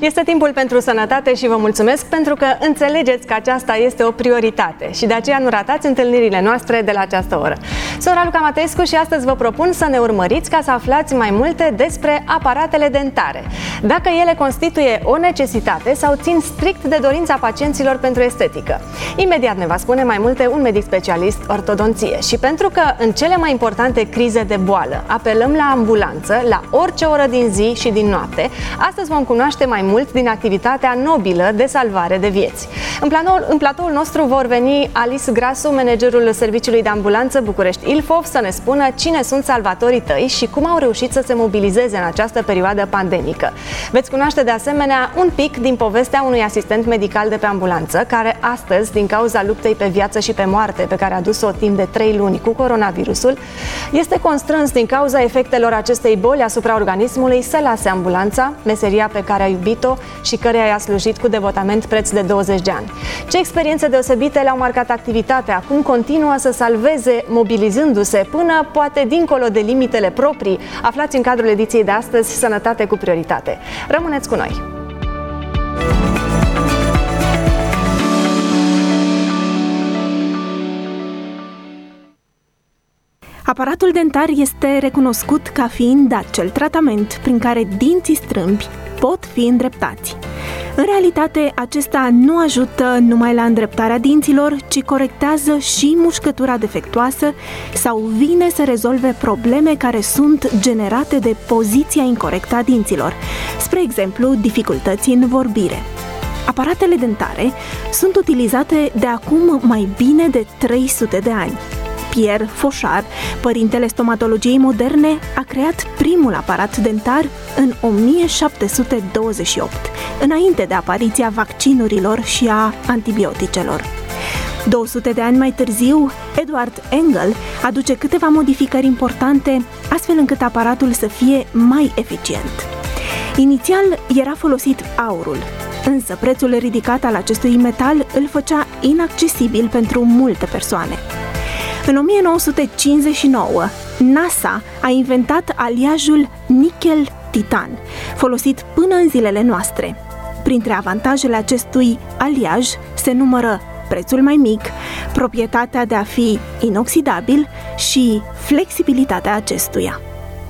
Este timpul pentru sănătate și vă mulțumesc pentru că înțelegeți că aceasta este o prioritate și de aceea nu ratați întâlnirile noastre de la această oră. Sunt Raluca Matescu și astăzi vă propun să ne urmăriți ca să aflați mai multe despre aparatele dentare. Dacă ele constituie o necesitate sau țin strict de dorința pacienților pentru estetică. Imediat ne va spune mai multe un medic specialist ortodonție. Și pentru că în cele mai importante crize de boală apelăm la ambulanță la orice oră din zi și din noapte, astăzi vom cunoaște mai mult din activitatea nobilă de salvare de vieți. În platoul nostru vor veni Alice Grasu, managerul Serviciului de Ambulanță București Ilfov, să ne spună cine sunt salvatorii tăi și cum au reușit să se mobilizeze în această perioadă pandemică. Veți cunoaște de asemenea un pic din povestea unui asistent medical de pe ambulanță, care astăzi, din cauza luptei pe viață și pe moarte pe care a dus-o timp de 3 luni cu coronavirusul, este constrâns din cauza efectelor acestei boli asupra organismului să lase ambulanța, meseria pe care a iubit-o și căreia i-a slujit cu devotament preț de 20 de ani. Ce experiențe deosebite le-au marcat activitatea, cum continuă să salveze mobilizându-se până poate dincolo de limitele proprii, aflați în cadrul ediției de astăzi Sănătate cu prioritate. Rămâneți cu noi! Aparatul dentar este recunoscut ca fiind acel tratament prin care dinții strâmbi pot fi îndreptați. În realitate, acesta nu ajută numai la îndreptarea dinților, ci corectează și mușcătura defectuoasă sau vine să rezolve probleme care sunt generate de poziția incorectă a dinților, spre exemplu, dificultăți în vorbire. Aparatele dentare sunt utilizate de acum mai bine de 300 de ani. Pierre Fauchard, părintele stomatologiei moderne, a creat primul aparat dentar în 1728, înainte de apariția vaccinurilor și a antibioticelor. 200 de ani mai târziu, Edward Engel aduce câteva modificări importante, astfel încât aparatul să fie mai eficient. Inițial era folosit aurul, însă prețul ridicat al acestui metal îl făcea inaccesibil pentru multe persoane. În 1959, NASA a inventat aliajul nichel-titan, folosit până în zilele noastre. Printre avantajele acestui aliaj se numără prețul mai mic, proprietatea de a fi inoxidabil și flexibilitatea acestuia.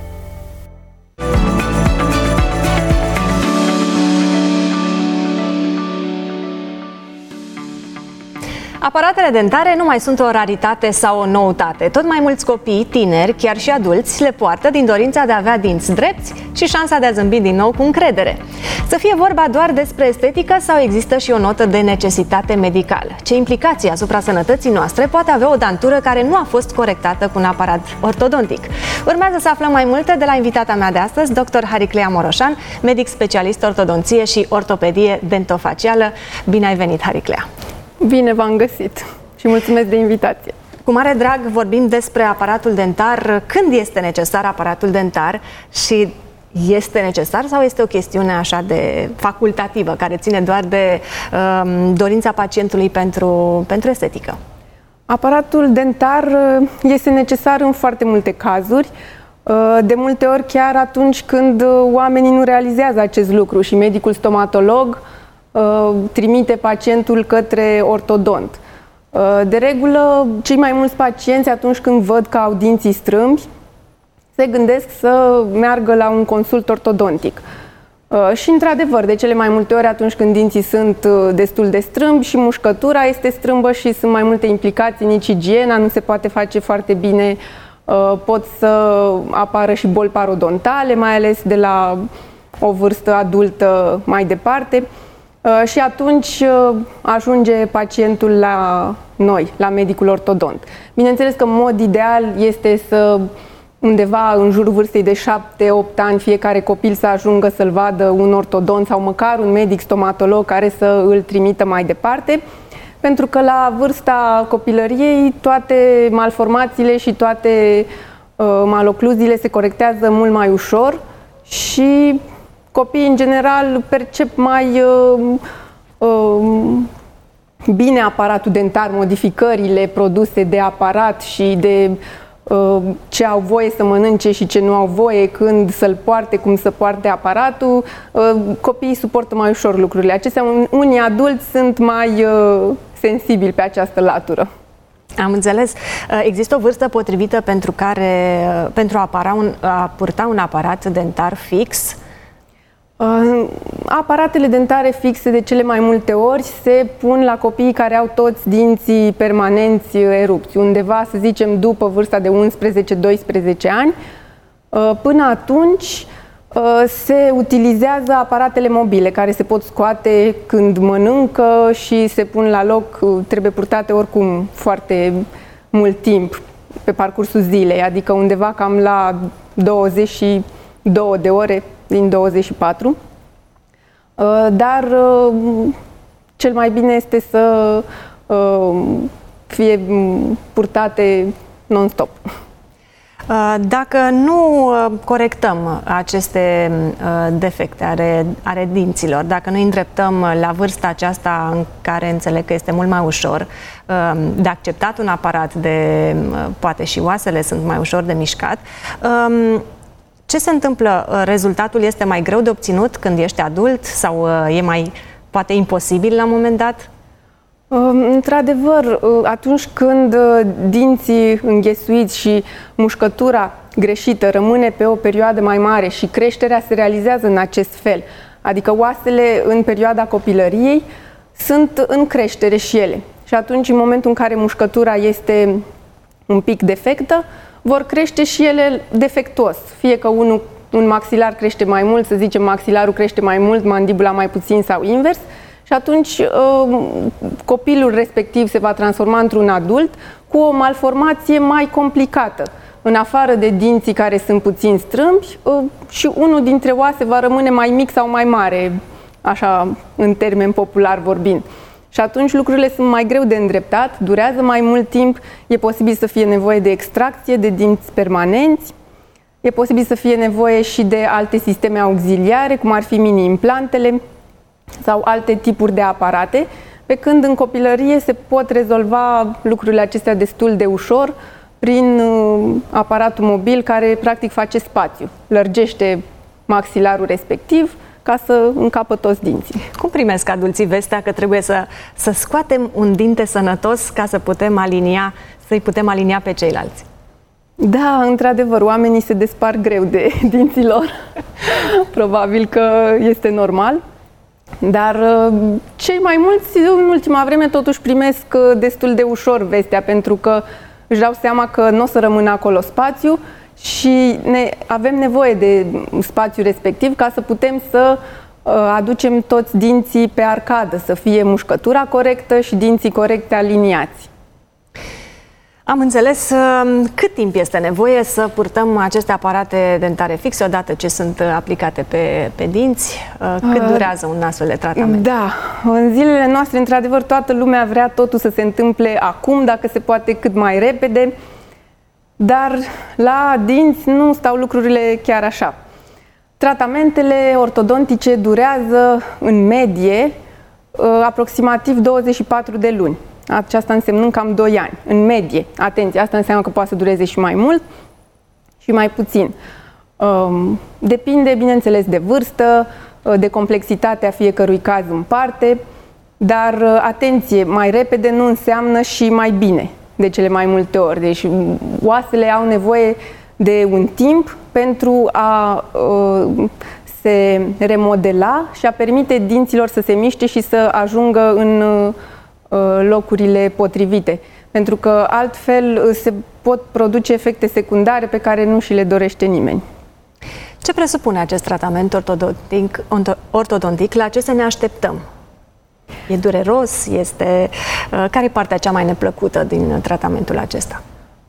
Aparatele dentare nu mai sunt o raritate sau o noutate. Tot mai mulți copii, tineri, chiar și adulți, le poartă din dorința de a avea dinți drepți și șansa de a zâmbi din nou cu încredere. Să fie vorba doar despre estetică sau există și o notă de necesitate medicală? Ce implicații asupra sănătății noastre poate avea o dantură care nu a fost corectată cu un aparat ortodontic? Urmează să aflăm mai multe de la invitata mea de astăzi, dr. Hariclea Moroșan, medic specialist ortodonție și ortopedie dentofacială. Bine ai venit, Hariclea! Bine v-am găsit și mulțumesc de invitație. Cu mare drag vorbim despre aparatul dentar. Când este necesar aparatul dentar și este necesar sau este o chestiune așa de facultativă, care ține doar de dorința pacientului pentru estetică? Aparatul dentar este necesar în foarte multe cazuri, de multe ori chiar atunci când oamenii nu realizează acest lucru și medicul stomatolog trimite pacientul către ortodont. De regulă, cei mai mulți pacienți, atunci când văd că au dinții strâmbi, se gândesc să meargă la un consult ortodontic. Și, într-adevăr, de cele mai multe ori, atunci când dinții sunt destul de strâmbi și mușcătura este strâmbă și sunt mai multe implicații, nici igiena nu se poate face foarte bine, pot să apară și boli parodontale, mai ales de la o vârstă adultă mai departe. Și atunci ajunge pacientul la noi, la medicul ortodont. Bineînțeles că în mod ideal este să undeva în jurul vârstei de 7-8 ani fiecare copil să ajungă să-l vadă un ortodont sau măcar un medic stomatolog care să îl trimită mai departe, pentru că la vârsta copilăriei toate malformațiile și toate malocluziile se corectează mult mai ușor și copiii, în general, percep mai bine aparatul dentar, modificările produse de aparat și de ce au voie să mănânce și ce nu au voie, când să-l poarte, cum să poarte aparatul. Copiii suportă mai ușor lucrurile acestea. Unii adulți sunt mai sensibili pe această latură. Am înțeles. Există o vârstă potrivită pentru a purta un aparat dentar fix? Aparatele dentare fixe de cele mai multe ori se pun la copiii care au toți dinții permanenți erupți, undeva, să zicem, după vârsta de 11-12 ani. Până atunci se utilizează aparatele mobile care se pot scoate când mănâncă și se pun la loc, trebuie purtate oricum foarte mult timp pe parcursul zilei, adică undeva cam la 22 de ore din 24, dar cel mai bine este să fie purtate non-stop. Dacă nu corectăm aceste defecte ale dinților, dacă nu îi îndreptăm la vârsta aceasta în care înțeleg că este mult mai ușor de acceptat un aparat, poate și oasele sunt mai ușor de mișcat, ce se întâmplă? Rezultatul este mai greu de obținut când ești adult sau e poate imposibil la un moment dat? Într-adevăr, atunci când dinții înghesuiți și mușcătura greșită rămâne pe o perioadă mai mare și creșterea se realizează în acest fel, adică oasele în perioada copilăriei sunt în creștere și ele. Și atunci, în momentul în care mușcătura este un pic defectă, vor crește și ele defectuos. Fie că un maxilar crește mai mult, să zicem maxilarul crește mai mult, mandibula mai puțin sau invers, și atunci copilul respectiv se va transforma într-un adult cu o malformație mai complicată. În afară de dinții care sunt puțin strâmbi, și unul dintre oase va rămâne mai mic sau mai mare, așa în termen popular vorbind. Și atunci lucrurile sunt mai greu de îndreptat, durează mai mult timp, e posibil să fie nevoie de extracție de dinți permanenți, e posibil să fie nevoie și de alte sisteme auxiliare, cum ar fi mini-implantele sau alte tipuri de aparate, pe când în copilărie se pot rezolva lucrurile acestea destul de ușor prin aparatul mobil care practic face spațiu, lărgește maxilarul respectiv ca să încapă toți dinții. Cum primesc adulții vestea că trebuie să scoatem un dinte sănătos ca să să-i putem alinia pe ceilalți? Da, într-adevăr, oamenii se despart greu de dinții lor. Probabil că este normal. Dar cei mai mulți, în ultima vreme, totuși primesc destul de ușor vestea, pentru că își dau seama că nu o să rămână acolo spațiu și avem nevoie de spațiu respectiv ca să putem să aducem toți dinții pe arcadă, să fie mușcătura corectă și dinții corecte aliniați. Am înțeles. Cât timp este nevoie să purtăm aceste aparate dentare fixe odată ce sunt aplicate pe dinți? Cât durează un astfel de tratament? Da, în zilele noastre, într-adevăr, toată lumea vrea totul să se întâmple acum, dacă se poate cât mai repede, dar la dinți nu stau lucrurile chiar așa. Tratamentele ortodontice durează în medie aproximativ 24 de luni. Aceasta însemnând cam 2 ani, în medie. Atenție, asta înseamnă că poate să dureze și mai mult și mai puțin. Depinde, bineînțeles, de vârstă, de complexitatea fiecărui caz în parte, dar atenție, mai repede nu înseamnă și mai bine de cele mai multe ori. Deci oasele au nevoie de un timp pentru a se remodela și a permite dinților să se miște și să ajungă în locurile potrivite. Pentru că altfel se pot produce efecte secundare pe care nu și le dorește nimeni. Ce presupune acest tratament ortodontic? La ce să ne așteptăm? E dureros? Care e partea cea mai neplăcută din tratamentul acesta?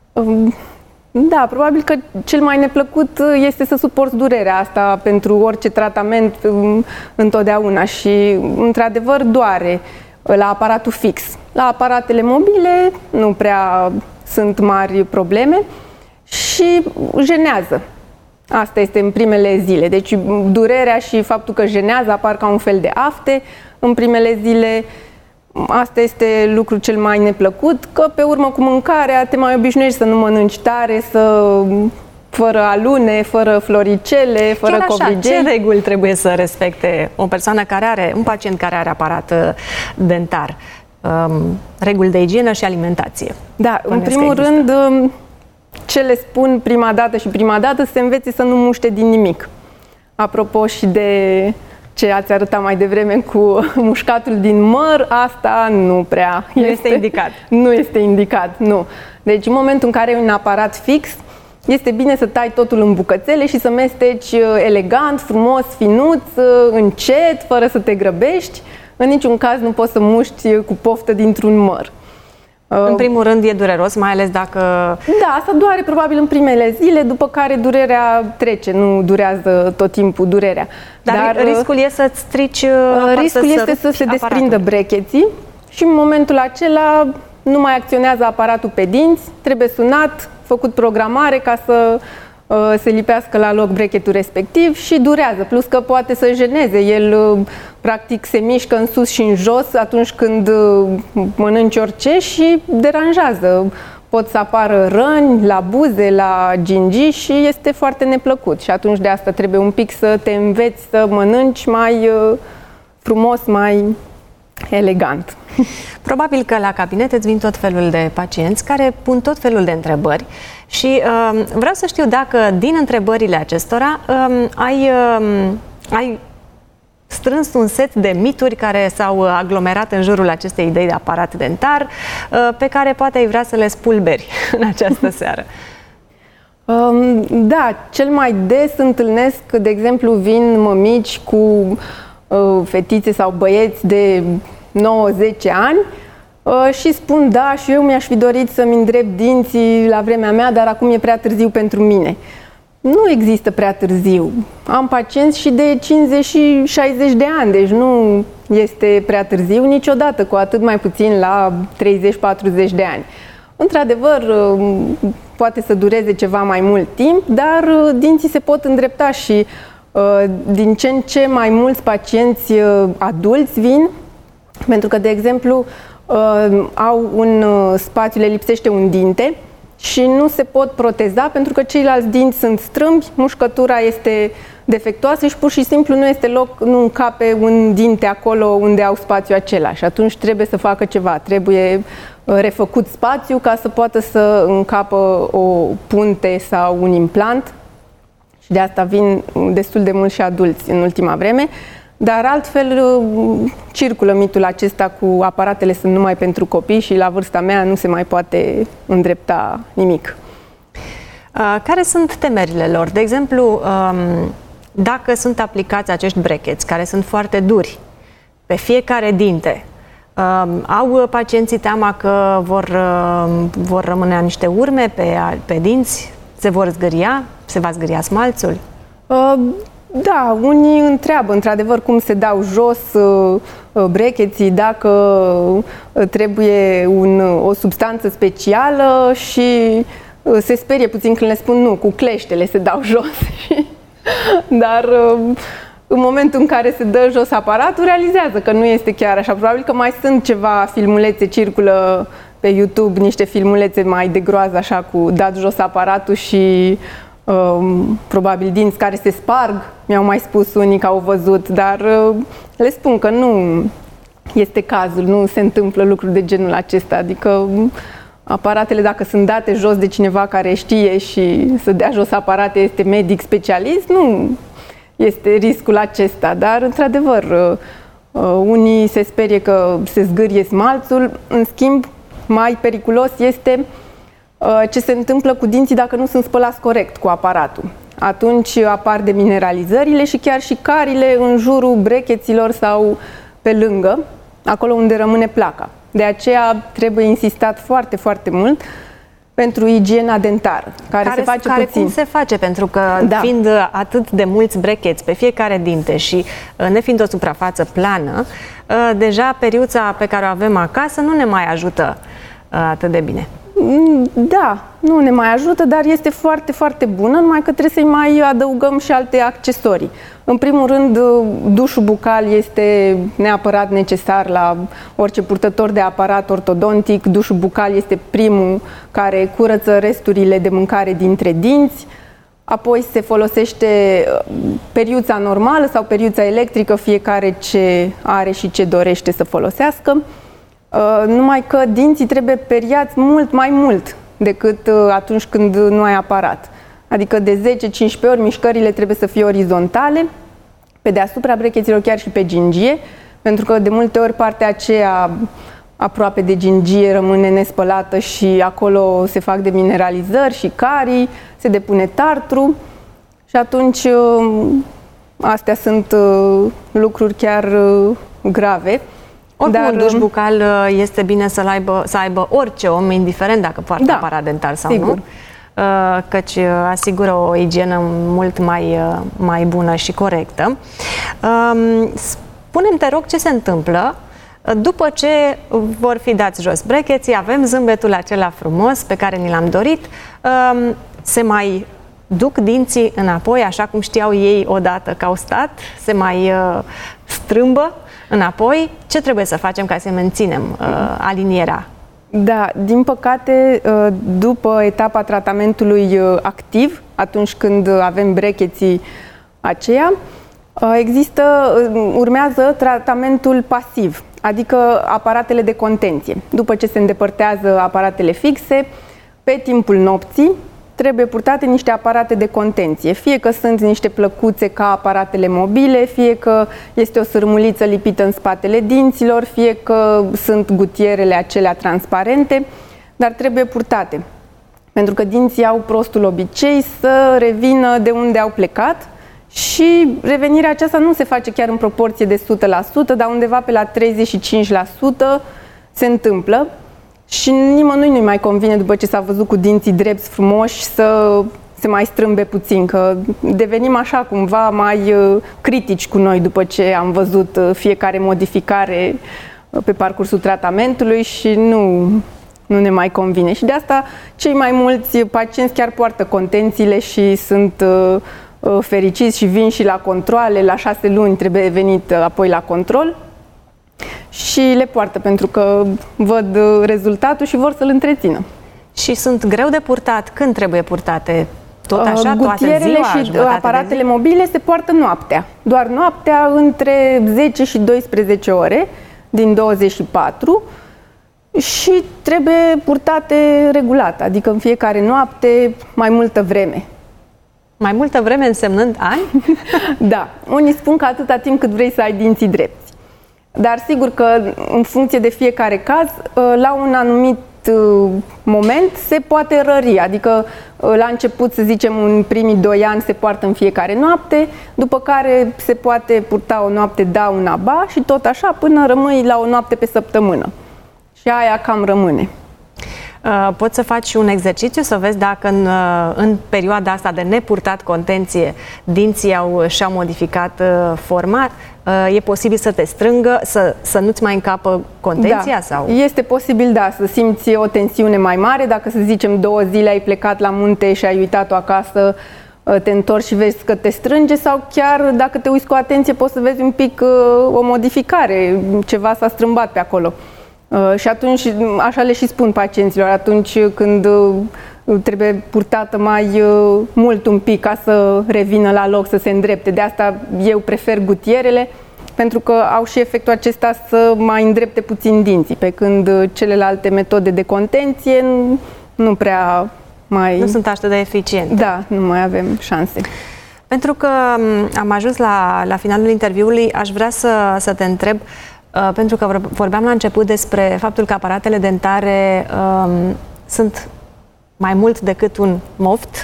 Da, probabil că cel mai neplăcut este să suporți durerea asta pentru orice tratament întotdeauna și, într-adevăr, doare la aparatul fix. La aparatele mobile nu prea sunt mari probleme și jenează. Asta este în primele zile. Deci durerea și faptul că jenează apar ca un fel de afte în primele zile. Asta este lucrul cel mai neplăcut, că pe urmă cu mâncarea te mai obișnuiești să nu mănânci tare, fără alune, fără floricele, fără covrigei. Ce reguli trebuie să respecte o persoană un pacient care are aparat dentar? Reguli de igienă și alimentație. Da, în primul rând, ce le spun prima dată, să se învețe să nu muște din nimic. Apropo și de ce ați arătat mai devreme cu mușcatul din măr, asta nu prea este indicat. Nu este indicat, nu. Deci în momentul în care ai un aparat fix, este bine să tai totul în bucățele și să mesteci elegant, frumos, finuț, încet, fără să te grăbești. În niciun caz nu poți să muști cu poftă dintr-un măr. În primul rând e dureros, mai ales dacă... Da, asta doare probabil în primele zile, după care durerea trece, nu durează tot timpul durerea. Dar riscul e să-ți strici riscul este să se desprindă brecheții și în momentul acela nu mai acționează aparatul pe dinți, trebuie sunat, făcut programare ca să se lipească la loc brechetul respectiv și durează. Plus că poate să jeneze. El practic se mișcă în sus și în jos atunci când mănânci orice și deranjează. Pot să apară răni la buze, la gingii și este foarte neplăcut. Și atunci de asta trebuie un pic să te înveți să mănânci mai frumos, mai elegant. Probabil că la cabinet îți vin tot felul de pacienți care pun tot felul de întrebări și vreau să știu dacă din întrebările acestora ai strâns un set de mituri care s-au aglomerat în jurul acestei idei de aparat dentar, pe care poate ai vrea să le spulberi în această seară. Da, cel mai des întâlnesc, de exemplu, vin mămici cu fetițe sau băieți de 9-10 ani și spun, da, și eu mi-aș fi dorit să-mi îndrept dinții la vremea mea, dar acum e prea târziu pentru mine. Nu există prea târziu. Am pacienți și de 50 și 60 de ani, deci nu este prea târziu niciodată, cu atât mai puțin la 30-40 de ani. Într-adevăr, poate să dureze ceva mai mult timp, dar dinții se pot îndrepta și din ce în ce mai mulți pacienți adulți vin, pentru că, de exemplu, au un spațiu, le lipsește un dinte și nu se pot proteza pentru că ceilalți dinți sunt strâmbi, mușcătura este defectuoasă și pur și simplu nu este loc, nu încape un dinte acolo unde au spațiu acela și atunci trebuie să facă ceva, trebuie refăcut spațiu ca să poată să încapă o punte sau un implant și de asta vin destul de mulți și adulți în ultima vreme. Dar altfel circulă mitul acesta cu aparatele sunt numai pentru copii și la vârsta mea nu se mai poate îndrepta nimic. Care sunt temerile lor? De exemplu, dacă sunt aplicați acești brackets, care sunt foarte duri, pe fiecare dinte, au pacienții teama că vor rămâne niște urme pe dinți? Se vor zgâria? Se va zgâria smalțul? Da, unii întreabă într-adevăr cum se dau jos brackets-ii, dacă trebuie o substanță specială și se sperie puțin când le spun nu, cu cleștele se dau jos. Dar în momentul în care se dă jos aparatul, realizează că nu este chiar așa. Probabil că mai sunt ceva filmulețe, circulă pe YouTube niște filmulețe mai de groază, așa, cu dat jos aparatul și probabil dinți care se sparg, mi-au mai spus unii că au văzut, dar le spun că nu este cazul, nu se întâmplă lucruri de genul acesta, adică aparatele, dacă sunt date jos de cineva care știe și să dea jos aparate, este medic specialist, nu este riscul acesta, dar într-adevăr unii se sperie că se zgârie smalțul, în schimb mai periculos este ce se întâmplă cu dinții dacă nu sunt spălați corect cu aparatul. Atunci apar demineralizările și chiar și carile în jurul brecheților sau pe lângă, acolo unde rămâne placa. De aceea trebuie insistat foarte, foarte mult pentru igiena dentară, care se face puțin. Cum se face? Pentru că fiind atât de mulți brecheți pe fiecare dinte și nefiind o suprafață plană, deja periuța pe care o avem acasă nu ne mai ajută atât de bine. Da, nu ne mai ajută, dar este foarte, foarte bună, numai că trebuie să-i mai adăugăm și alte accesorii. În primul rând, dușul bucal este neapărat necesar la orice purtător de aparat ortodontic. Dușul bucal este primul care curăță resturile de mâncare dintre dinți. Apoi se folosește periuța normală sau periuța electrică, fiecare ce are și ce dorește să folosească. Numai că dinții trebuie periați mult mai mult decât atunci când nu ai aparat. Adică de 10-15 ori mișcările trebuie să fie orizontale, pe deasupra brecheților, chiar și pe gingie, pentru că de multe ori partea aceea aproape de gingie rămâne nespălată și acolo se fac demineralizări și carii, se depune tartru și atunci astea sunt lucruri chiar grave. Oricum, un duș bucal este bine să aibă orice om, indiferent dacă poartă aparat dentar sau sigur. Nu, căci asigură o igienă mult mai bună și corectă. Spune-mi, te rog, ce se întâmplă după ce vor fi dați jos brecheții, avem zâmbetul acela frumos pe care ni l-am dorit, se mai duc dinții înapoi, așa cum știau ei odată că au stat, se mai strâmbă înapoi. Ce trebuie să facem ca să menținem alinierea? Da, din păcate, după etapa tratamentului activ, atunci când avem brecheții aceia, urmează tratamentul pasiv, adică aparatele de contenție. După ce se îndepărtează aparatele fixe, pe timpul nopții trebuie purtate niște aparate de contenție, fie că sunt niște plăcuțe ca aparatele mobile, fie că este o sârmuliță lipită în spatele dinților, fie că sunt gutierele acelea transparente, dar trebuie purtate. Pentru că dinții au prostul obicei să revină de unde au plecat și revenirea aceasta nu se face chiar în proporție de 100%, dar undeva pe la 35% se întâmplă. Și nimănui nu-i mai convine, după ce s-a văzut cu dinții drepți frumoși, să se mai strâmbe puțin, că devenim așa cumva mai critici cu noi după ce am văzut fiecare modificare pe parcursul tratamentului și nu ne mai convine. Și de asta cei mai mulți pacienți chiar poartă contențiile și sunt fericiți și vin și la controale, la 6 luni trebuie venit apoi la control. Și le poartă pentru că văd rezultatul și vor să-l întrețină. Și sunt greu de purtat? Când trebuie purtate? Tot așa, gutierele toată ziua, și aparatele mobile se poartă noaptea. Doar noaptea, între 10 și 12 ore din 24 și trebuie purtate regulat, adică în fiecare noapte, mai multă vreme. Mai multă vreme însemnând ani? Da. Unii spun că atâta timp cât vrei să ai dinții drepți. Dar sigur că în funcție de fiecare caz, la un anumit moment se poate rări, adică la început, să zicem, în primii 2 ani se poartă în fiecare noapte, după care se poate purta o noapte da, una ba și tot așa până rămâi la o noapte pe săptămână. Și aia cam rămâne. Poți să faci un exercițiu să vezi dacă în perioada asta de nepurtat contenție dinții și-au modificat forma. E posibil să te strângă, să nu-ți mai încapă contenția? Da, sau? Este posibil, da, să simți o tensiune mai mare. Dacă, să zicem, 2 zile ai plecat la munte și ai uitat-o acasă, te întorci și vezi că te strânge, sau chiar dacă te uiți cu atenție poți să vezi un pic o modificare, ceva s-a strâmbat pe acolo. Și atunci, așa le și spun pacienților, atunci când trebuie purtată mai mult un pic ca să revină la loc, să se îndrepte. De asta eu prefer gutierele, pentru că au și efectul acesta să mai îndrepte puțin dinții, pe când celelalte metode de contenție nu prea mai... Nu sunt atât de eficiente. Da, nu mai avem șanse. Pentru că am ajuns la finalul interviului, aș vrea să te întreb, pentru că vorbeam la început despre faptul că aparatele dentare sunt mai mult decât un moft,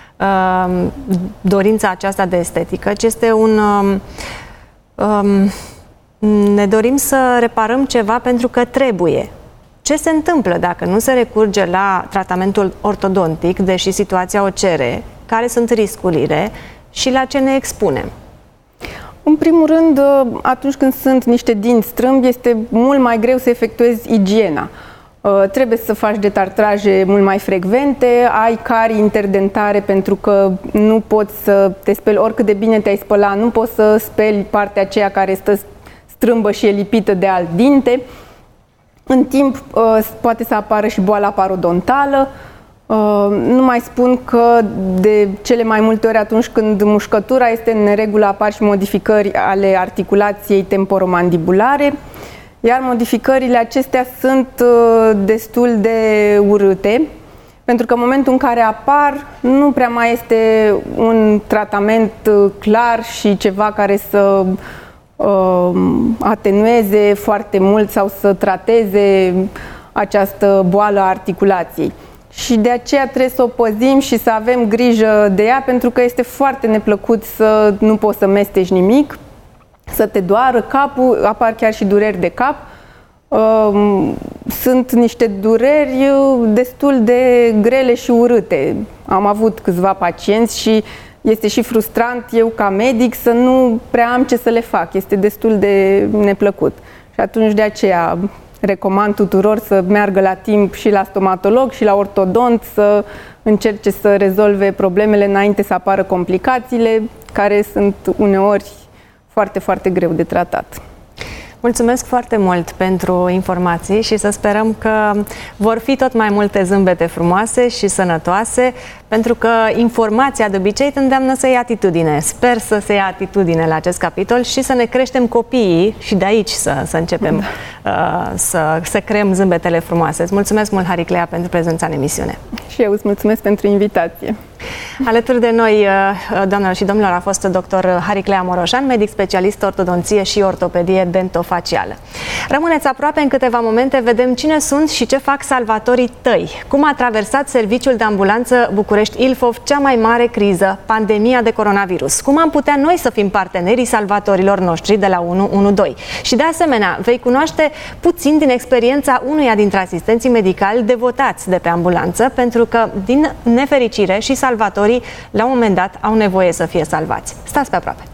dorința aceasta de estetică, ci este ne dorim să reparăm ceva pentru că trebuie. Ce se întâmplă dacă nu se recurge la tratamentul ortodontic, deși situația o cere? Care sunt riscurile și la ce ne expunem? În primul rând, atunci când sunt niște dinți strâmbi, este mult mai greu să efectuezi igiena. Trebuie să faci detartraje mult mai frecvente, ai carii interdentare pentru că nu poți să te speli oricât de bine te-ai spăla, nu poți să speli partea aceea care stă strâmbă și e lipită de alt dinte. În timp poate să apară și boala parodontală. Nu mai spun că de cele mai multe ori atunci când mușcătura este în neregulă apar și modificări ale articulației temporomandibulare, iar modificările acestea sunt destul de urâte, pentru că în momentul în care apar nu prea mai este un tratament clar și ceva care să atenueze foarte mult sau să trateze această boală a articulației. Și de aceea trebuie să o păzim și să avem grijă de ea, pentru că este foarte neplăcut să nu poți să mestești nimic, să te doară capul, apar chiar și dureri de cap. Sunt niște dureri destul de grele și urâte. Am avut câțiva pacienți și este și frustrant eu ca medic să nu prea am ce să le fac. Este destul de neplăcut. Și atunci de aceea recomand tuturor să meargă la timp și la stomatolog și la ortodont, să încerce să rezolve problemele înainte să apară complicațiile, care sunt uneori foarte, foarte greu de tratat. Mulțumesc foarte mult pentru informații și să sperăm că vor fi tot mai multe zâmbete frumoase și sănătoase, pentru că informația de obicei te îndeamnă să iei atitudine. Sper să se ia atitudine la acest capitol și să ne creștem copiii și de aici să începem să creăm zâmbetele frumoase. Îți mulțumesc mult, Hariclea, pentru prezența în emisiune. Și eu îți mulțumesc pentru invitație. Alături de noi, doamnelor și domnilor, a fost dr. Hariclea Moroșan, medic specialist ortodonție și ortopedie dentofacială. Rămâneți aproape, în câteva momente vedem cine sunt și ce fac salvatorii tăi. Cum a traversat serviciul de ambulanță București-Ilfov cea mai mare criză, pandemia de coronavirus. Cum am putea noi să fim partenerii salvatorilor noștri de la 112. Și de asemenea, vei cunoaște puțin din experiența unuia dintre asistenții medicali devotați de pe ambulanță, pentru că, din nefericire, și salvatorii, la un moment dat, au nevoie să fie salvați. Stați pe aproape!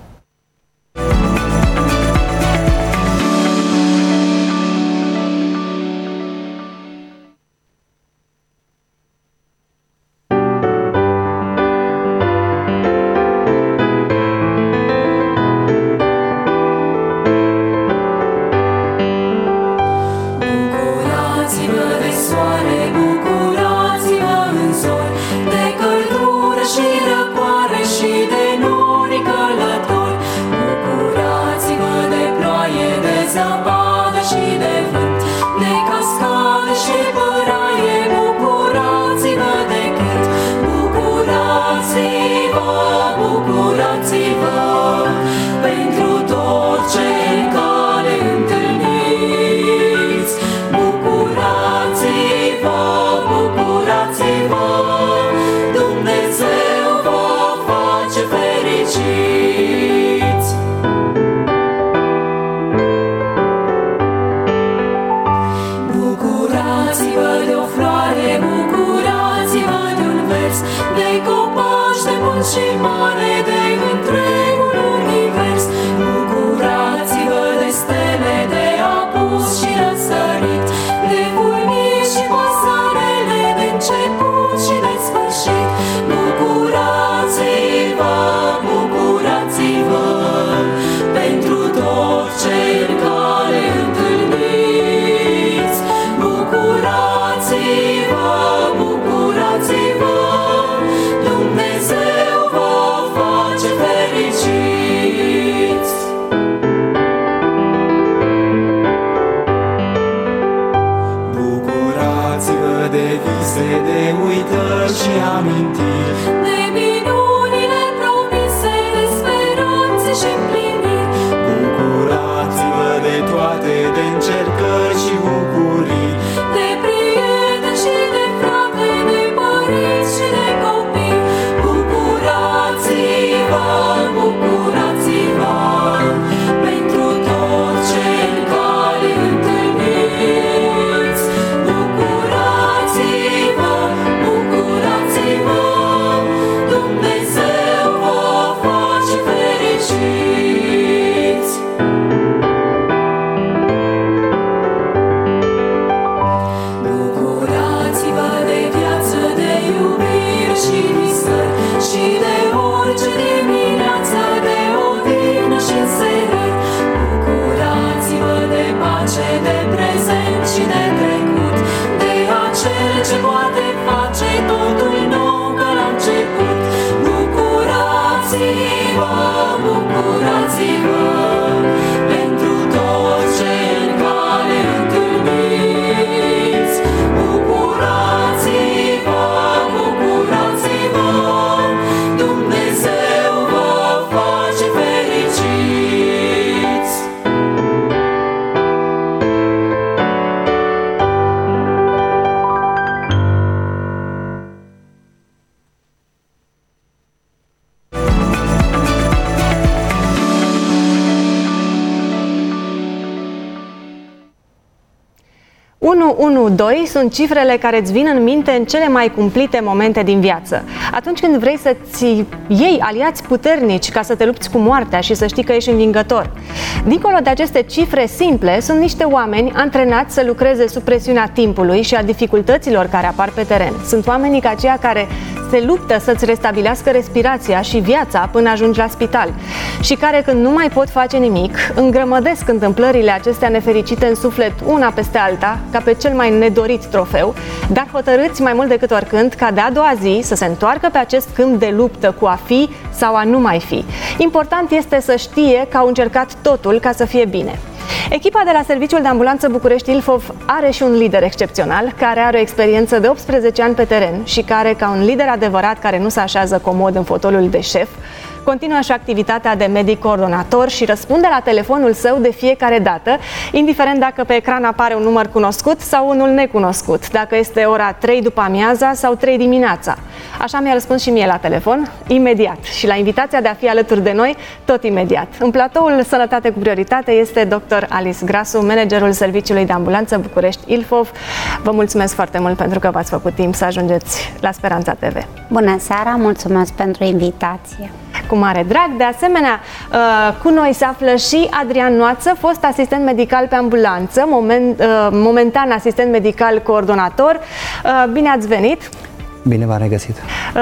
112 sunt cifrele care îți vin în minte în cele mai cumplite momente din viață. Atunci când vrei să-ți iei aliați puternici ca să te lupți cu moartea și să știi că ești învingător. Dincolo de aceste cifre simple, sunt niște oameni antrenați să lucreze sub presiunea timpului și a dificultăților care apar pe teren. Sunt oamenii ca aceia care se luptă să-ți restabilească respirația și viața până ajungi la spital și care, când nu mai pot face nimic, îngrămădesc întâmplările acestea nefericite în suflet una peste alta, ca pe cel mai nedorit trofeu, dar hotărâți mai mult decât oricând ca de-a doua zi să se întoarcă pe acest câmp de luptă cu a fi sau a nu mai fi. Important este să știe că au încercat totul ca să fie bine. Echipa de la Serviciul de Ambulanță București Ilfov are și un lider excepțional, care are o experiență de 18 ani pe teren și care, ca un lider adevărat care nu se așează comod în fotoliul de șef, continuă și activitatea de medic coordonator și răspunde la telefonul său de fiecare dată, indiferent dacă pe ecran apare un număr cunoscut sau unul necunoscut, dacă este ora 3 după amiaza sau 3 dimineața. Așa mi-a răspuns și mie la telefon, imediat. Și la invitația de a fi alături de noi, tot imediat. În platoul Sănătate cu Prioritate este dr. Alice Grasu, managerul Serviciului de Ambulanță București Ilfov. Vă mulțumesc foarte mult pentru că v-ați făcut timp să ajungeți la Speranța TV. Bună seara, mulțumesc pentru invitație. Cu mare drag. De asemenea, cu noi se află și Adrian Noață, fost asistent medical pe ambulanță, momentan asistent medical coordonator. Bine ați venit! Bine v-am regăsit!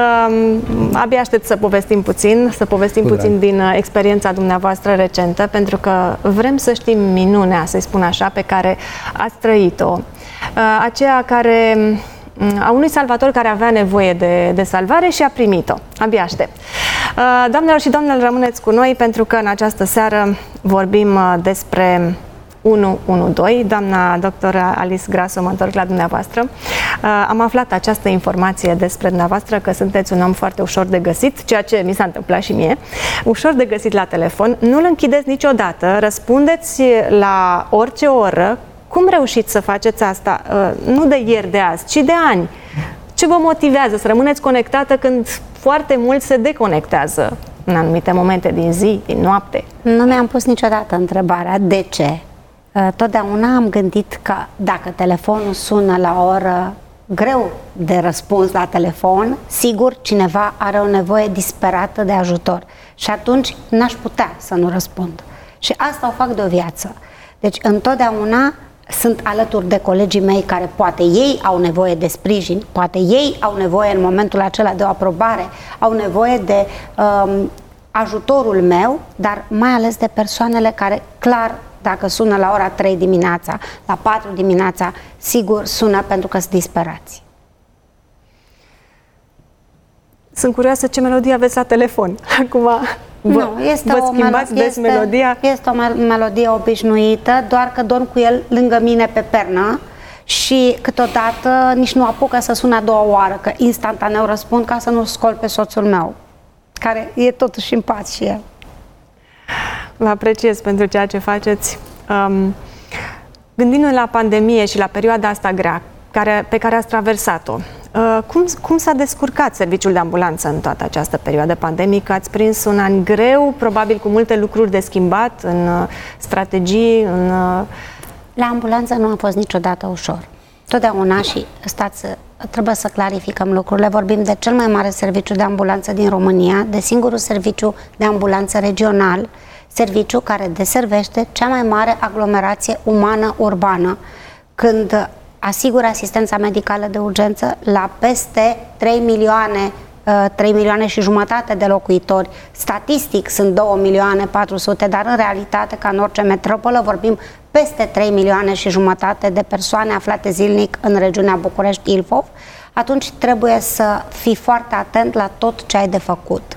Abia aștept să povestim puțin din experiența dumneavoastră recentă, pentru că vrem să știm minunea, să-i spun așa, pe care ați trăit-o. Aceea care... a unui salvator care avea nevoie de salvare și a primit-o. Abia aștept. Doamnelor și domnilor, rămâneți cu noi pentru că în această seară vorbim despre 112. Doamna doctor Alice Grasu, mă întorc la dumneavoastră. Am aflat această informație despre dumneavoastră, că sunteți un om foarte ușor de găsit, ceea ce mi s-a întâmplat și mie. Ușor de găsit la telefon, nu-l închideți niciodată, răspundeți la orice oră. Cum reușiți să faceți asta, nu de ieri, de azi, ci de ani? Ce vă motivează să rămâneți conectată când foarte mulți se deconectează în anumite momente din zi, din noapte? Nu mi-am pus niciodată întrebarea de ce. Totdeauna am gândit că dacă telefonul sună la o oră greu de răspuns la telefon, sigur cineva are o nevoie disperată de ajutor și atunci n-aș putea să nu răspund. Și asta o fac de o viață. Deci întotdeauna sunt alături de colegii mei care poate ei au nevoie de sprijin, poate ei au nevoie în momentul acela de o aprobare, au nevoie de ajutorul meu, dar mai ales de persoanele care, clar, dacă sună la ora 3 dimineața, la 4 dimineața, sigur sună pentru că sunt disperați. Sunt curioasă ce melodie aveți la telefon. Acum vă schimbați des melodia? Este o melodie obișnuită, doar că dorm cu el lângă mine pe pernă și câteodată nici nu apucă să sună a doua oară, că instantaneu răspund ca să nu scol pe soțul meu, care e totuși în pat și el. Vă apreciez pentru ceea ce faceți. Gândindu-ne la pandemie și la perioada asta grea pe care ați traversat-o, cum s-a descurcat Serviciul de Ambulanță în toată această perioadă pandemică? Ați prins un an greu, probabil cu multe lucruri de schimbat în strategii, în... La ambulanță nu a fost niciodată ușor. Totdeauna, și trebuie să clarificăm lucrurile, vorbim de cel mai mare serviciu de ambulanță din România, de singurul serviciu de ambulanță regional, serviciu care deservește cea mai mare aglomerație umană urbană, când asigură asistența medicală de urgență la peste 3 milioane și jumătate de locuitori. Statistic sunt 2 milioane 400, dar în realitate, ca în orice metropolă, vorbim peste 3 milioane și jumătate de persoane aflate zilnic în regiunea București-Ilfov. Atunci trebuie să fii foarte atent la tot ce ai de făcut.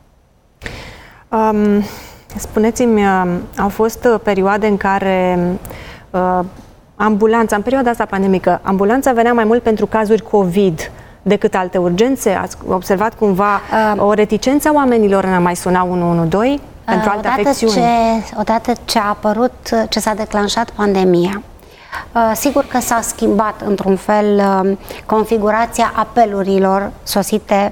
Spuneți-mi, au fost perioade în care ambulanța, în perioada asta pandemică, ambulanța venea mai mult pentru cazuri COVID decât alte urgențe? Ați observat cumva o reticență a oamenilor în a mai suna 112 pentru alte afecțiuni? Odată ce a apărut, ce s-a declanșat pandemia, sigur că s-a schimbat într-un fel configurația apelurilor sosite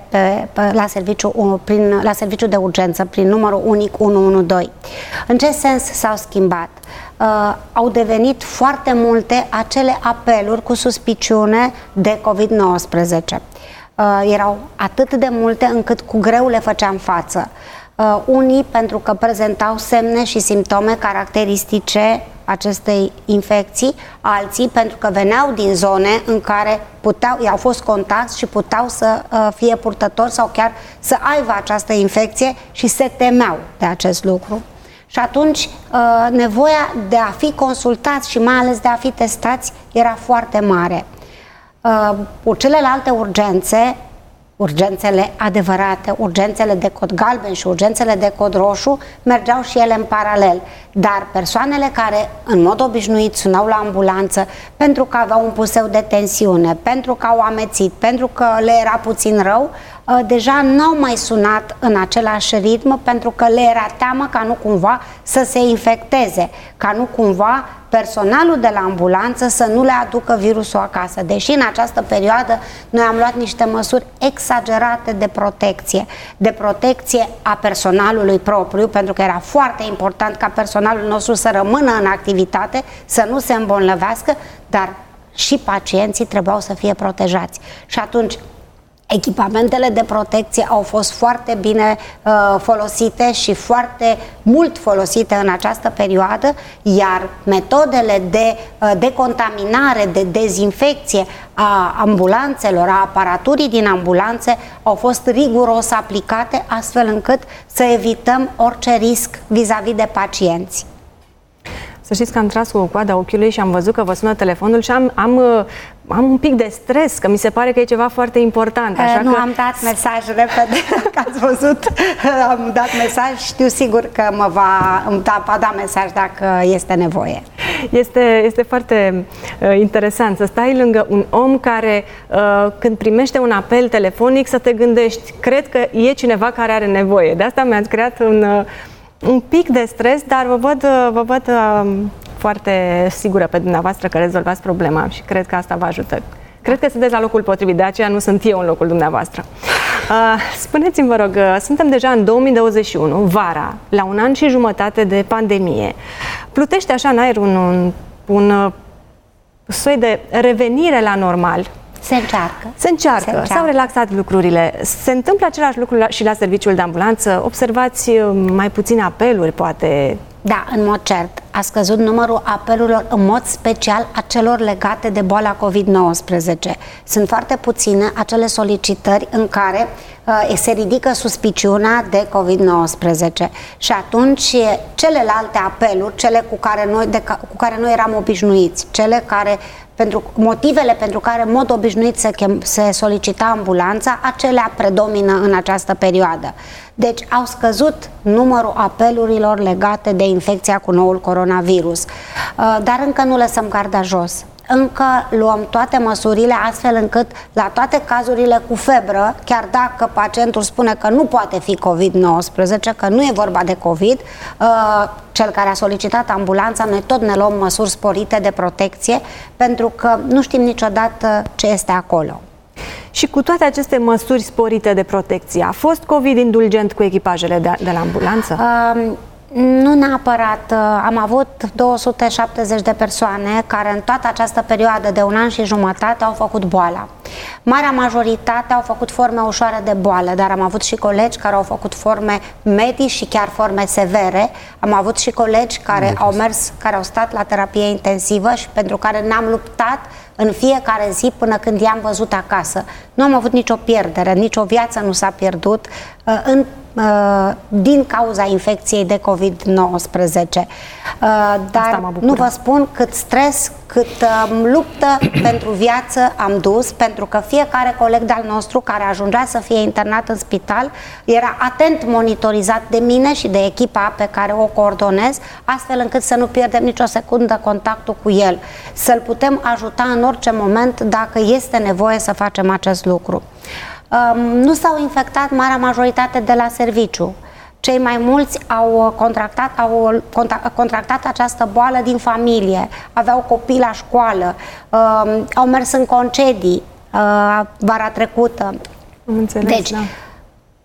la serviciu de urgență prin numărul unic 112. În ce sens s-au schimbat? au devenit foarte multe acele apeluri cu suspiciune de COVID-19. Erau atât de multe încât cu greu le făceam față. Unii pentru că prezentau semne și simptome caracteristice acestei infecții, alții pentru că veneau din zone în care i-au fost contacti și puteau să fie purtători sau chiar să aibă această infecție și se temeau de acest lucru. Și atunci nevoia de a fi consultați și mai ales de a fi testați era foarte mare. Celelalte urgențe, urgențele adevărate, urgențele de cod galben și urgențele de cod roșu mergeau și ele în paralel, dar persoanele care în mod obișnuit sunau la ambulanță pentru că aveau un puseu de tensiune, pentru că au amețit, pentru că le era puțin rău, deja n-au mai sunat în același ritm pentru că le era teamă ca nu cumva să se infecteze, ca nu cumva personalul de la ambulanță să nu le aducă virusul acasă. Deși în această perioadă noi am luat niște măsuri exagerate de protecție a personalului propriu, pentru că era foarte important ca personalul nostru să rămână în activitate, să nu se îmbolnăvească, dar și pacienții trebuiau să fie protejați. Și atunci echipamentele de protecție au fost foarte bine folosite și foarte mult folosite în această perioadă, iar metodele de decontaminare, de dezinfecție a ambulanțelor, a aparaturii din ambulanțe au fost riguros aplicate, astfel încât să evităm orice risc vis-a-vis de pacienți. Să știți că am tras cu coada ochiului și am văzut că vă sună telefonul și am un pic de stres, că mi se pare că e ceva foarte important. Așa nu, că... am dat mesaj repede, că ați văzut, am dat mesaj, știu sigur că îmi va da mesaj dacă este nevoie. Este foarte interesant să stai lângă un om care, când primește un apel telefonic, să te gândești, cred că e cineva care are nevoie. De asta mi-ați creat un pic de stres, dar vă văd foarte sigură pe dumneavoastră că rezolvați problema și cred că asta vă ajută. Cred că sunteți la locul potrivit, de aceea nu sunt eu în locul dumneavoastră. Spuneți-mi, vă rog, suntem deja în 2021, vara, la 1 an și jumătate de pandemie. Plutește așa în aer un soi de revenire la normal. Se încearcă. S-au relaxat lucrurile. Se întâmplă același lucru și la serviciul de ambulanță? Observați mai puține apeluri, poate? Da, în mod cert. A scăzut numărul apelurilor, în mod special a celor legate de boala COVID-19. Sunt foarte puține acele solicitări în care se ridică suspiciunea de COVID-19. Și atunci celelalte apeluri, cele cu care noi eram obișnuiți, cele care motivele pentru care în mod obișnuit se solicita ambulanța, acelea predomină în această perioadă. Deci au scăzut numărul apelurilor legate de infecția cu noul coronavirus. Dar încă nu lăsăm garda jos. Încă luăm toate măsurile astfel încât la toate cazurile cu febră, chiar dacă pacientul spune că nu poate fi COVID-19, că nu e vorba de COVID, cel care a solicitat ambulanța, noi tot ne luăm măsuri sporite de protecție, pentru că nu știm niciodată ce este acolo. Și cu toate aceste măsuri sporite de protecție, a fost COVID indulgent cu echipajele de la ambulanță? Nu neapărat. Am avut 270 de persoane care în toată această perioadă de 1 an și jumătate au făcut boala. Marea majoritate au făcut forme ușoare de boală, dar am avut și colegi care au făcut forme medii și chiar forme severe. Am avut și colegi care au stat la terapie intensivă și pentru care ne-am luptat în fiecare zi până când i-am văzut acasă. Nu am avut nicio pierdere, nicio viață nu s-a pierdut din cauza infecției de COVID-19. Dar nu vă spun cât stres, cât luptă pentru viață am dus, pentru că fiecare coleg de-al nostru care ajungea să fie internat în spital era atent monitorizat de mine și de echipa pe care o coordonez, astfel încât să nu pierdem nicio secundă contactul cu el, să-l putem ajuta în orice moment dacă este nevoie să facem acest lucru. Nu s-au infectat marea majoritate de la serviciu. Cei mai mulți au contractat această boală din familie, aveau copii la școală, au mers în concedii vara trecută. Înțeles, deci, da.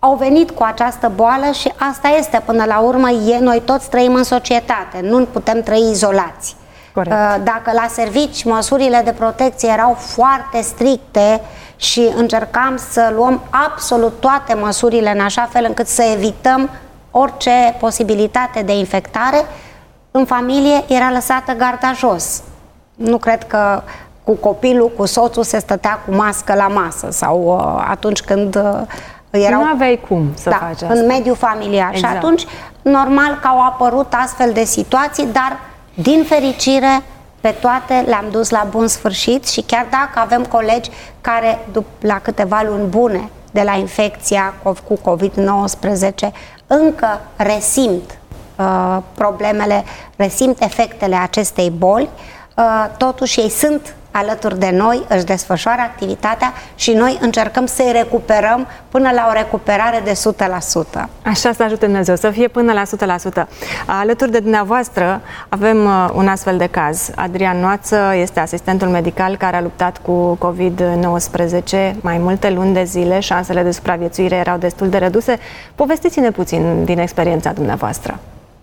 au venit cu această boală și asta este, până la urmă, noi toți trăim în societate, nu putem trăi izolați. Corect. Dacă la servici măsurile de protecție erau foarte stricte și încercam să luăm absolut toate măsurile în așa fel încât să evităm orice posibilitate de infectare, în familie era lăsată garda jos. Nu cred că cu copilul, cu soțul se stătea cu mască la masă sau atunci când erau... Nu aveai cum să faci asta. În mediul familiar. Exact. Și atunci, normal că au apărut astfel de situații, dar, din fericire, pe toate le-am dus la bun sfârșit și chiar dacă avem colegi care, la câteva luni bune de la infecția cu COVID-19, încă resimt problemele, resimt efectele acestei boli, totuși ei sunt alături de noi, își desfășoară activitatea și noi încercăm să-i recuperăm până la o recuperare de 100%. Așa să ajute Dumnezeu, să fie până la 100%. Alături de dumneavoastră avem un astfel de caz. Adrian Noață este asistentul medical care a luptat cu COVID-19 mai multe luni de zile. Șansele de supraviețuire erau destul de reduse. Povestiți-ne puțin din experiența dumneavoastră.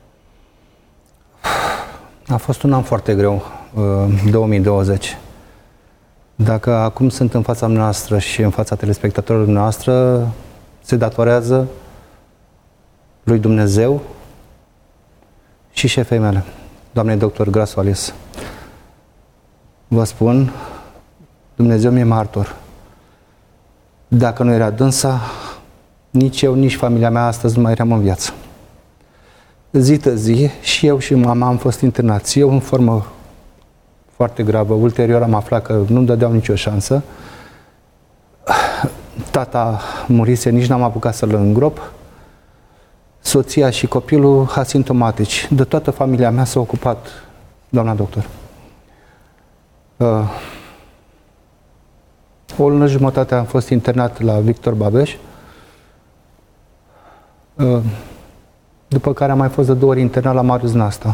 A fost un an foarte greu, 2020. Dacă acum sunt în fața noastră și în fața telespectatorilor noastre, se datorează lui Dumnezeu și șefei mele, doamnei doctor Grasu Alice. Vă spun, Dumnezeu mi-e martor. Dacă nu era dânsa, nici eu, nici familia mea astăzi nu mai eram în viață. Zi de zi, și eu și mama am fost internați. Eu în formă foarte gravă. Ulterior am aflat că nu-mi dădeau nicio șansă. Tata murise, nici n-am apucat să-l îngrop. Soția și copilul asimptomatici. De toată familia mea s-a ocupat doamna doctor. O lună jumătate am fost internat la Victor Babeș. După care am mai fost de 2 ori internat la Marius Nasta.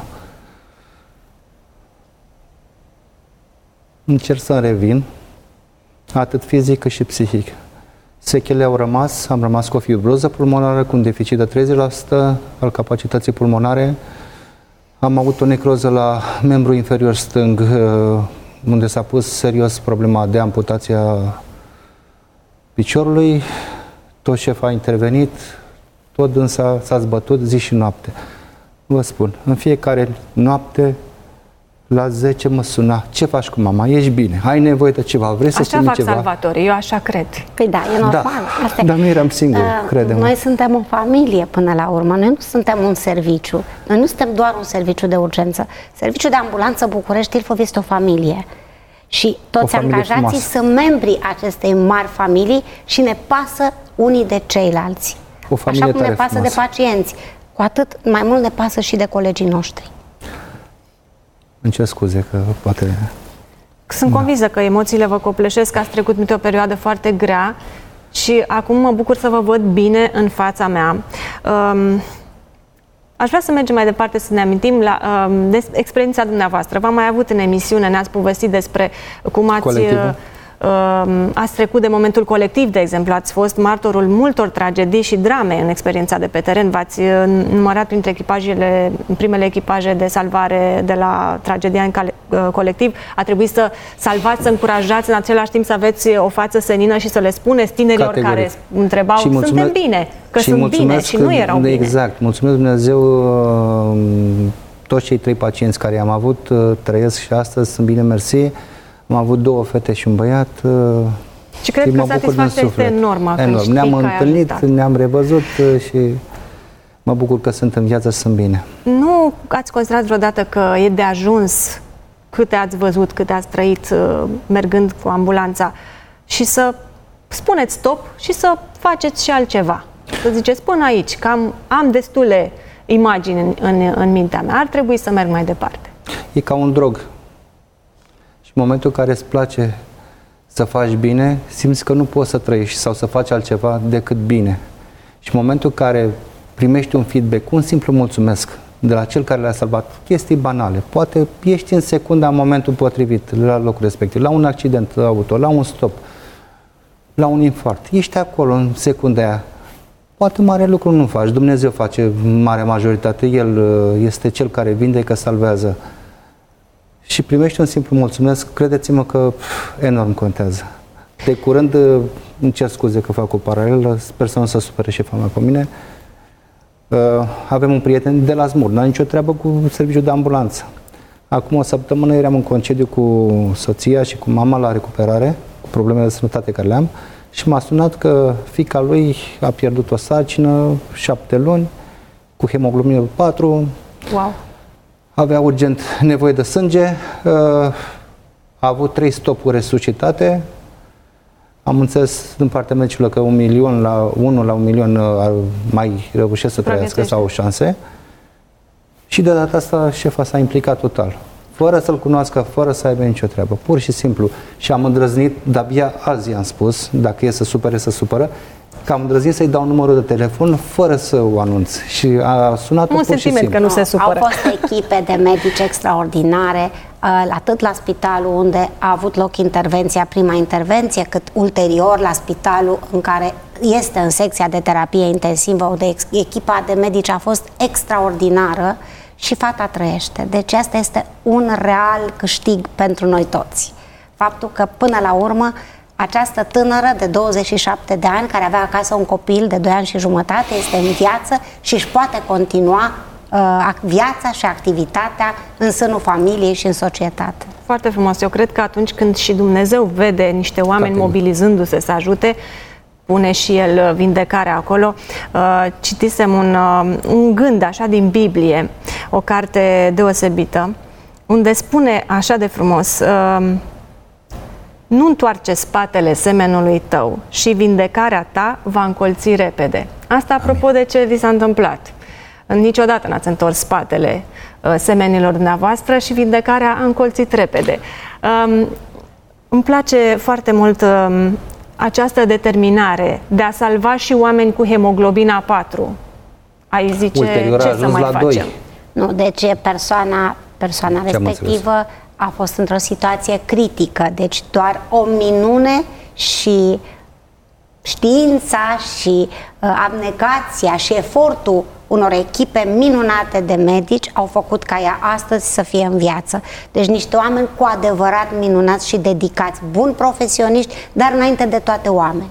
Încerc să-mi revin, atât fizic cât și psihic. Sechele au rămas, am rămas cu o fibroză pulmonară, cu un deficit de 30% al capacității pulmonare. Am avut o necroză la membrul inferior stâng, unde s-a pus serios problema de amputația piciorului. Tot șef a intervenit, tot dânsa s-a zbătut zi și noapte. Vă spun, în fiecare noapte la 10 mă suna. Ce faci cu mama? Ești bine? Ai nevoie de ceva? Vrei să spui ceva? Așa fac salvatorii, eu așa cred. Păi da, e normal. Da, dar nu eram singur, credem. Noi suntem o familie până la urmă. Noi nu suntem un serviciu. Noi nu suntem doar un serviciu de urgență. Serviciul de ambulanță București Ilfov este o familie. Și toți angajații sunt membrii acestei mari familii și ne pasă unii de ceilalți. Așa cum ne pasă de pacienți, cu atât mai mult ne pasă și de colegii noștri. Îmi cer scuze că poate... Sunt convinsă că emoțiile vă copleșesc, ați trecut într-o perioadă foarte grea și acum mă bucur să vă văd bine în fața mea. Aș vrea să mergem mai departe, să ne amintim de experiența dumneavoastră. V-am mai avut în emisiune, ne-ați povestit despre cum ați trecut de momentul colectiv, de exemplu, ați fost martorul multor tragedii și drame în experiența de pe teren, v-ați numărat printre primele echipaje de salvare de la tragedia în colectiv, a trebuit să salvați, să încurajați, în același timp să aveți o față senină și să le spuneți tinerilor care întrebau, suntem bine, că sunt bine și nu erau bine. Exact, mulțumesc Dumnezeu, toți cei 3 pacienți care am avut trăiesc și astăzi, sunt bine, mersi. Am avut 2 fete și un băiat. Și cred că satisfacția este enormă. Enorm. Ne-am întâlnit, ne-am revăzut și mă bucur că sunt în viață și sunt bine. Nu ați considerat vreodată că e de ajuns câte ați văzut, câte ați trăit mergând cu ambulanța și să spuneți stop și să faceți și altceva? Să ziceți, până aici, că am destule imagini în mintea mea, ar trebui să merg mai departe. E ca un drog. În momentul în care îți place să faci bine, simți că nu poți să trăiești sau să faci altceva decât bine. Și în momentul în care primești un feedback, un simplu mulțumesc de la cel care le-a salvat, chestii banale, poate ești în secunda, în momentul potrivit, la locul respectiv, la un accident auto, la un stop, la un infart, ești acolo în secunda aia. poate mare lucru nu faci. Dumnezeu face marea majoritate. El este Cel care vindecă, salvează. Și primești un simplu mulțumesc, credeți-mă că enorm contează. De curând, îmi cer scuze că fac o paralelă, sper să nu se supere șefa mea pe mine. Avem un prieten de la Smur, n-a nicio treabă cu serviciul de ambulanță. Acum o săptămână eram în concediu cu soția și cu mama la recuperare, cu problemele de sănătate care le am, și m-a sunat că fiica lui a pierdut o sarcină, 7 luni, cu hemoglobină 4. Wow. Avea urgent nevoie de sânge, a avut 3 stopuri resuscitate. Am înțeles din partea medicilor că 1 la 1 milion mai reușesc să trăiască sau au șanse. Și de data asta șefa s-a implicat total. Fără să-l cunoască, fără să aibă nicio treabă. Pur și simplu. Și am îndrăznit, de-abia azi i-am spus, dacă e să supere, să supără, că am îndrăznit să-i dau numărul de telefon fără să o anunț. Și a sunat pur și simplu. Că nu se supără. Au fost echipe de medici extraordinare, atât la spitalul unde a avut loc intervenția, prima intervenție, cât ulterior la spitalul în care este în secția de terapie intensivă, unde echipa de medici a fost extraordinară și fata trăiește. Deci asta este un real câștig pentru noi toți. Faptul că până la urmă această tânără de 27 de ani, care avea acasă un copil de 2 ani și jumătate, este în viață și își poate continua viața și activitatea în sânul familiei și în societate. Foarte frumos. Eu cred că atunci când și Dumnezeu vede niște oameni mobilizându-se să ajute, pune și El vindecarea acolo. Citisem un gând așa din Biblie, o carte deosebită, unde spune așa de frumos: nu întoarce spatele semenului tău și vindecarea ta va încolți repede. Asta apropo de ce vi s-a întâmplat. Niciodată n-ați întors spatele semenilor dumneavoastră și vindecarea a încolțit repede. Îmi place foarte mult această determinare de a salva și oameni cu hemoglobina 4. Ai zice, ulterior ce să mai la facem? 2. Nu, deci persoana respectivă a fost într-o situație critică, deci doar o minune și știința și abnegația și efortul unor echipe minunate de medici au făcut ca ea astăzi să fie în viață. Deci niște oameni cu adevărat minunați și dedicați, buni profesioniști, dar înainte de toate oameni.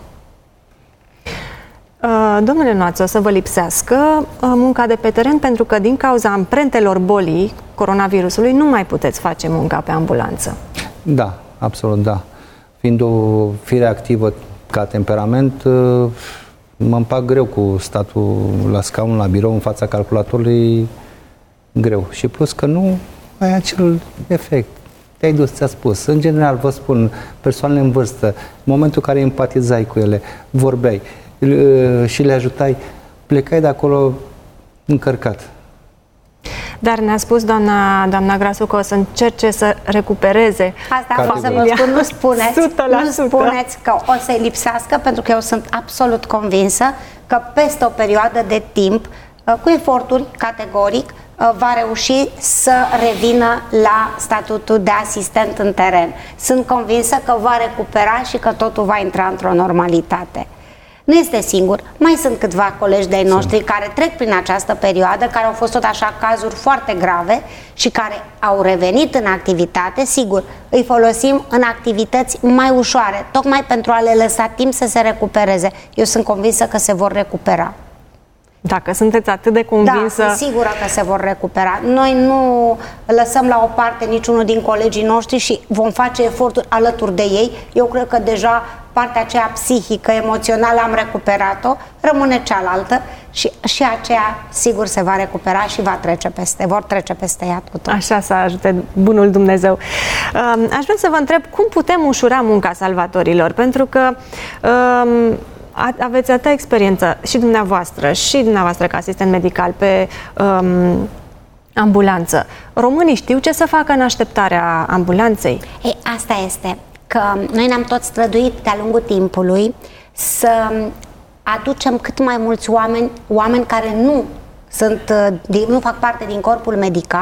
Domnule Noață, o să vă lipsească munca de pe teren, pentru că din cauza amprentelor bolii coronavirusului nu mai puteți face munca pe ambulanță. Da, absolut, da. Fiind o fire activă ca temperament, mă împac greu cu statul la scaun, la birou, în fața calculatorului, greu. Și plus că nu ai acel efect. Te-ai dus, ți-a spus. În general, vă spun, persoanele în vârstă, în momentul în care empatizai cu ele, vorbeai și le ajutai, plecai de acolo încărcat. Dar ne-a spus doamna Grasu că o să încerce să recupereze. Asta vreau să vă spun, nu spuneți că o să-i lipsească, pentru că eu sunt absolut convinsă că peste o perioadă de timp, cu eforturi categoric, va reuși să revină la statutul de asistent în teren. Sunt convinsă că va recupera și că totul va intra într-o normalitate. Nu este singur, mai sunt câțiva colegi de-ai noștri care trec prin această perioadă, care au fost tot așa cazuri foarte grave și care au revenit în activitate. Sigur, îi folosim în activități mai ușoare, tocmai pentru a le lăsa timp să se recupereze. Eu sunt convinsă că se vor recupera. Dacă sunteți atât de convinsă... Da, sunt sigură că se vor recupera. Noi nu lăsăm la o parte niciunul din colegii noștri și vom face eforturi alături de ei. Eu cred că deja partea aceea psihică, emoțională am recuperat-o, rămâne cealaltă și aceea sigur se va recupera și vor trece peste ea cu tot. Așa să ajute bunul Dumnezeu. Aș vrea să vă întreb cum putem ușura munca salvatorilor, pentru că aveți atâta experiență și dumneavoastră ca asistent medical pe ambulanță. Românii știu ce să facă în așteptarea ambulanței? Asta este, că noi ne-am tot străduit de-a lungul timpului să aducem cât mai mulți oameni care nu fac parte din corpul medical,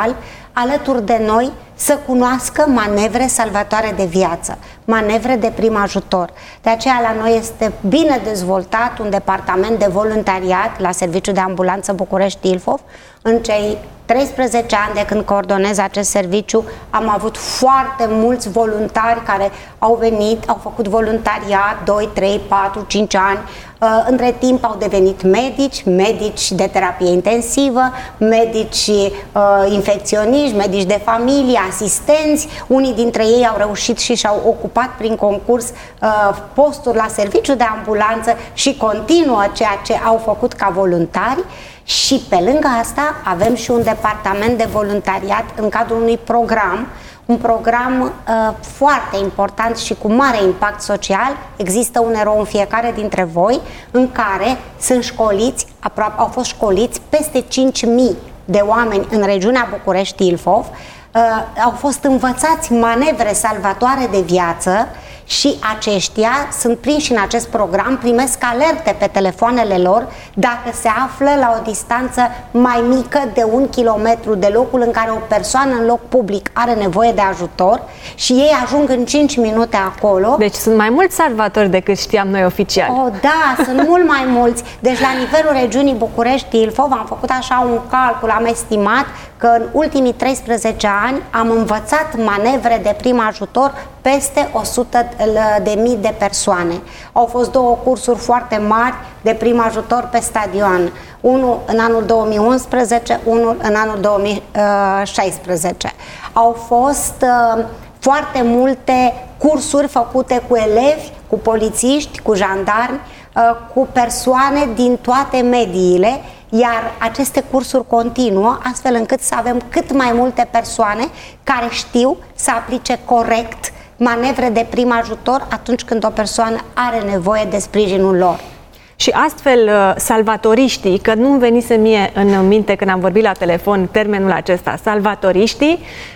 alături de noi să cunoască manevre salvatoare de viață, manevre de prim ajutor. De aceea la noi este bine dezvoltat un departament de voluntariat la Serviciul de Ambulanță București-Ilfov. În cei 13 ani de când coordonez acest serviciu am avut foarte mulți voluntari care au venit, au făcut voluntariat 2, 3, 4, 5 ani. Între timp au devenit medici de terapie intensivă, medici infecționiști, medici de familie, asistenți. Unii dintre ei au reușit și și-au ocupat prin concurs posturi la serviciu de ambulanță și continuă ceea ce au făcut ca voluntari. Și pe lângă asta avem și un departament de voluntariat în cadrul unui program, un program foarte important și cu mare impact social. Există un erou în fiecare dintre voi, în care sunt școliți, au fost școliți peste 5.000 de oameni în regiunea București-Ilfov, au fost învățați manevre salvatoare de viață și aceștia sunt prinși în acest program, primesc alerte pe telefoanele lor dacă se află la o distanță mai mică de 1 kilometru de locul în care o persoană în loc public are nevoie de ajutor și ei ajung în 5 minute acolo. Deci sunt mai mulți salvatori decât știam noi oficial. Oh, da, sunt mult mai mulți. Deci la nivelul regiunii București-Ilfov am făcut așa un calcul, am estimat că în ultimii 13 ani am învățat manevre de prim ajutor peste 100.000 de persoane. Au fost 2 cursuri foarte mari de prim ajutor pe stadion. Unul în anul 2011, unul în anul 2016. Au fost foarte multe cursuri făcute cu elevi, cu polițiști, cu jandarmi, cu persoane din toate mediile, iar aceste cursuri continuă astfel încât să avem cât mai multe persoane care știu să aplice corect manevre de prim ajutor atunci când o persoană are nevoie de sprijinul lor. Și astfel, salvatoriștii, că nu-mi venise mie în minte când am vorbit la telefon termenul acesta, salvatoriștii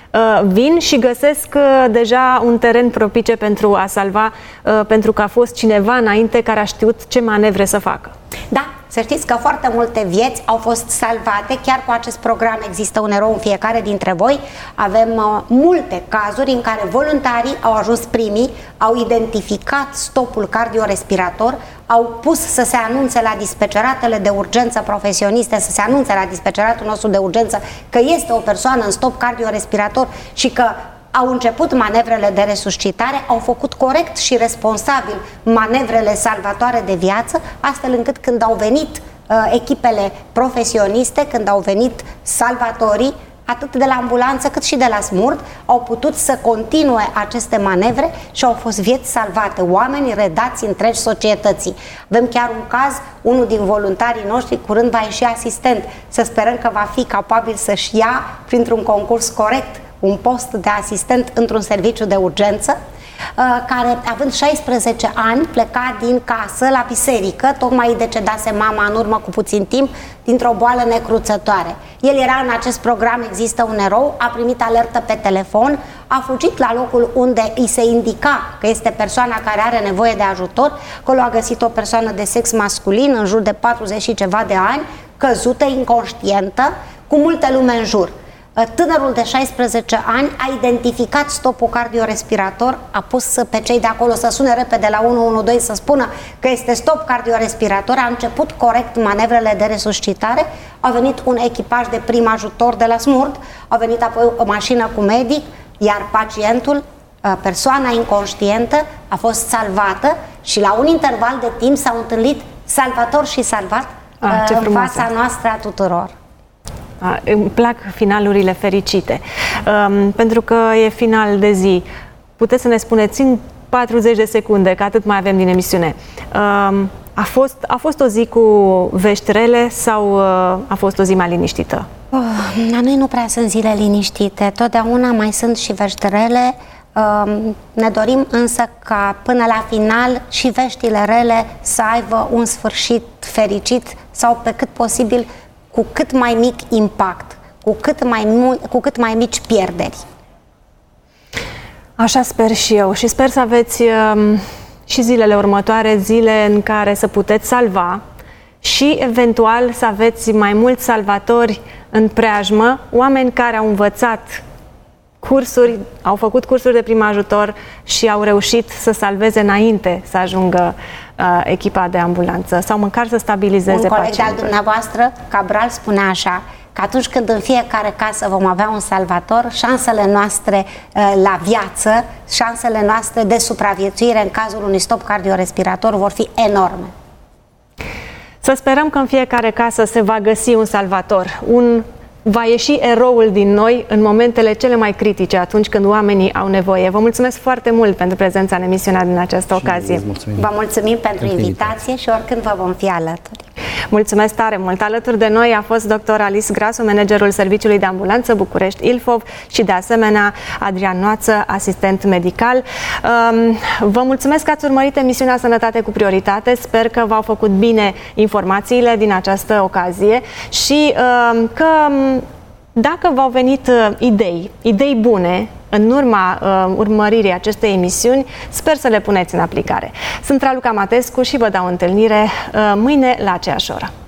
vin și găsesc deja un teren propice pentru a salva, pentru că a fost cineva înainte care a știut ce manevre să facă. Da, să știți că foarte multe vieți au fost salvate, chiar cu acest program există un erou în fiecare dintre voi. Avem multe cazuri în care voluntarii au ajuns primii, au identificat stopul cardiorespirator, au pus să se anunțe la dispeceratele de urgență profesioniste, să se anunțe la dispeceratul nostru de urgență că este o persoană în stop cardiorespirator și că au început manevrele de resuscitare, au făcut corect și responsabil manevrele salvatoare de viață, astfel încât când au venit echipele profesioniste, când au venit salvatorii, atât de la ambulanță cât și de la SMURD, au putut să continue aceste manevre și au fost vieți salvate, oameni redați întregi societății. Avem chiar un caz, unul din voluntarii noștri curând va ieși asistent, să sperăm că va fi capabil să-și ia printr-un concurs corect un post de asistent într-un serviciu de urgență, care, având 16 ani, pleca din casă la biserică, tocmai decedase mama în urmă cu puțin timp dintr-o boală necruțătoare. El era în acest program, există un erou, a primit alertă pe telefon, a fugit la locul unde îi se indica că este persoana care are nevoie de ajutor. Acolo a găsit o persoană de sex masculin, în jur de 40 și ceva de ani, căzută, inconștientă, cu multă lume în jur. Tânărul de 16 ani a identificat stopul cardiorespirator, a pus pe cei de acolo să sune repede la 112 să spună că este stop cardiorespirator, a început corect manevrele de resuscitare, a venit un echipaj de prim ajutor de la SMURD, a venit apoi o mașină cu medic, iar pacientul, persoana inconștientă, a fost salvată și la un interval de timp s-au întâlnit salvator și salvat în fața noastră a tuturor. Îmi plac finalurile fericite, pentru că e final de zi. Puteți să ne spuneți în 40 de secunde, că atât mai avem din emisiune, a fost o zi cu vești rele sau a fost o zi mai liniștită? La noi nu prea sunt zile liniștite, totdeauna mai sunt și vești rele. Ne dorim însă ca până la final și veștile rele să aibă un sfârșit fericit sau pe cât posibil cu cât mai mic impact, cu cât mai mici pierderi. Așa sper și eu și sper să aveți și zilele următoare, zile în care să puteți salva și eventual să aveți mai mulți salvatori în preajmă, oameni care au învățat cursuri, au făcut cursuri de prim ajutor și au reușit să salveze înainte să ajungă echipa de ambulanță sau măcar să stabilizeze pacientul. Un coleg al dumneavoastră, Cabral, spunea așa, că atunci când în fiecare casă vom avea un salvator, șansele noastre la viață, șansele noastre de supraviețuire în cazul unui stop cardiorespirator vor fi enorme. Să sperăm că în fiecare casă se va găsi un salvator, va ieși eroul din noi în momentele cele mai critice, atunci când oamenii au nevoie. Vă mulțumesc foarte mult pentru prezența în emisiunea din această ocazie. Vă mulțumim pentru invitație și oricând vă vom fi alături. Mulțumesc tare mult! Alături de noi a fost dr. Alice Grasu, managerul Serviciului de Ambulanță București-Ilfov și de asemenea Adrian Noață, asistent medical. Vă mulțumesc că ați urmărit emisiunea Sănătate cu Prioritate. Sper că v-au făcut bine informațiile din această ocazie și că dacă v-au venit idei bune în urma urmăririi acestei emisiuni, sper să le puneți în aplicare. Sunt Raluca Matescu și vă dau întâlnire mâine la aceeași oră.